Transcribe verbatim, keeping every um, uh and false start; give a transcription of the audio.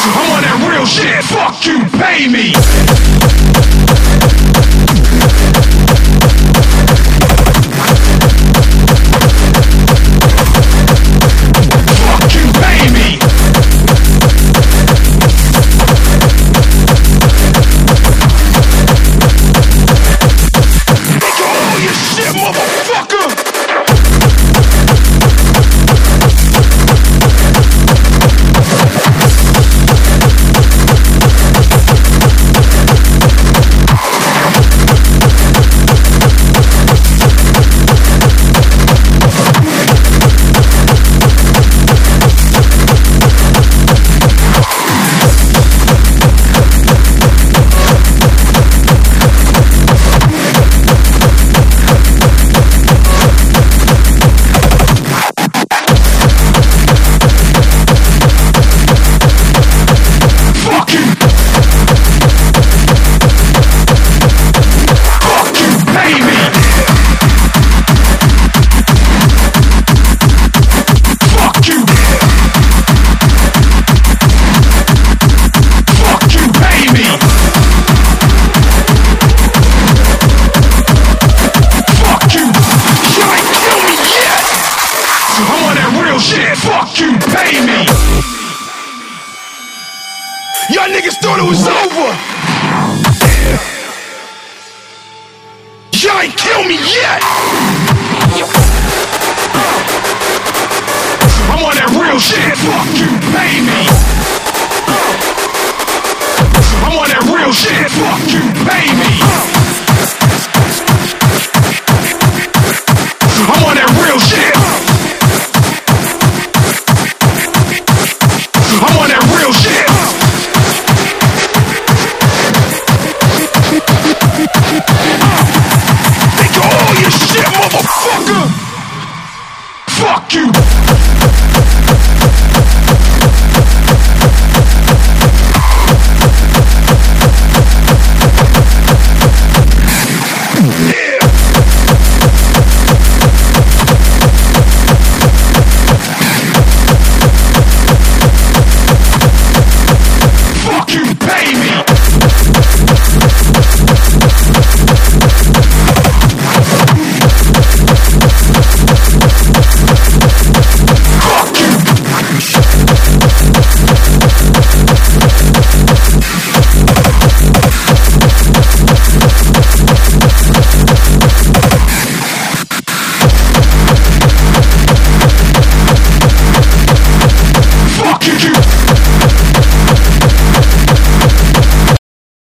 I'm on that real shit. Fuck you, pay me. Fuck you, pay me. Make all your shit, motherfucker. Y'all niggas thought it was over. Y'all ain't kill me yet. I'm on that real shit. Fuck you, baby.